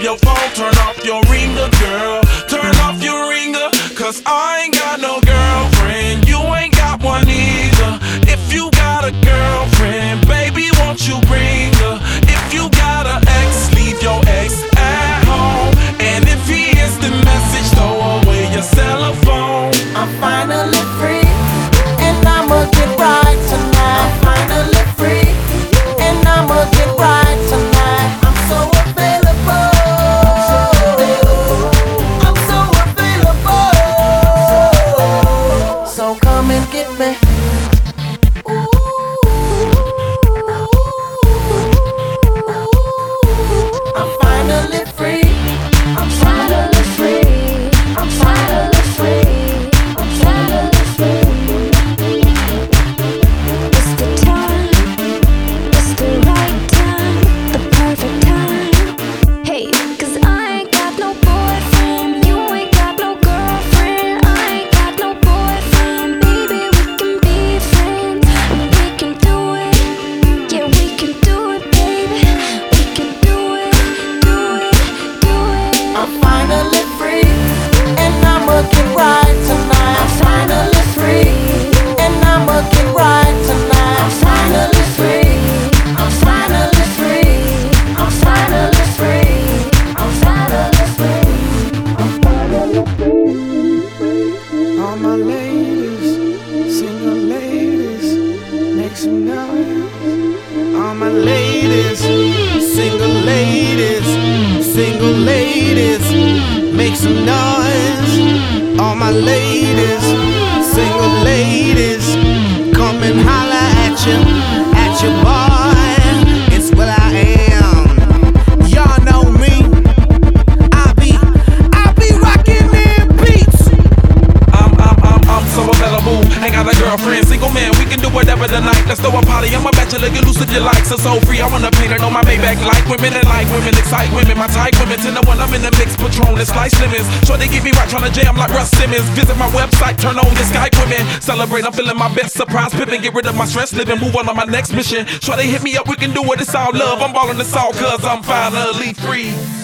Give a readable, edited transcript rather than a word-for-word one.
your phone, turn off your ringer, girl. Turn off your ringer, cause I ain't got no girlfriend. You ain't got one either. If you got a girlfriend, baby, won't you bring her? If you got an ex, leave your ex at home. And if he is the message, throw away your cell phone. I'm finally free, and I'ma get right tonight. I'm finally free, and I'ma get right tonight. I'm so available. I'm so available. So come and get me. I'm finally free. I'm finally free. I'm finally free. I'm finally free. It's the time, it's the right time, the perfect time. Hey, cause I ain't got no boyfriend, you ain't got no girlfriend. I ain't got no boyfriend, baby, we can be friends. And we can do it, yeah, we can do it, baby. We can do it, do it, do it. I'm finally free, and I'ma get right tonight. I'm finally free, and I'ma get right tonight. I'm finally free. I'm finally free. I'm finally free. I'm finally free. I'm finally free. All my ladies, single ladies, make some noise. All my ladies, single ladies, single ladies, make some noise. All my ladies, single ladies, come and holla at your boy. It's what I am. Y'all know me. I be rocking them beats. I'm so available. Ain't got a girlfriend, single man, we can do whatever tonight. Let's throw a party, I'm a bachelor, get loose if you like. So free, I wanna paint it on my Maybach. Like women and like women, excite women, my type women. 10 to 1, I'm in the mix, Patron, it's like Lemons. Sure they get me right, tryna jam like Russ Simmons. Visit my website, turn on the Skype women. Celebrate, I'm feeling my best, surprise pippin'. Get rid of my stress, living, move on my next mission. Sure they hit me up, we can do it, it's all love. I'm ballin' this all cause I'm finally free.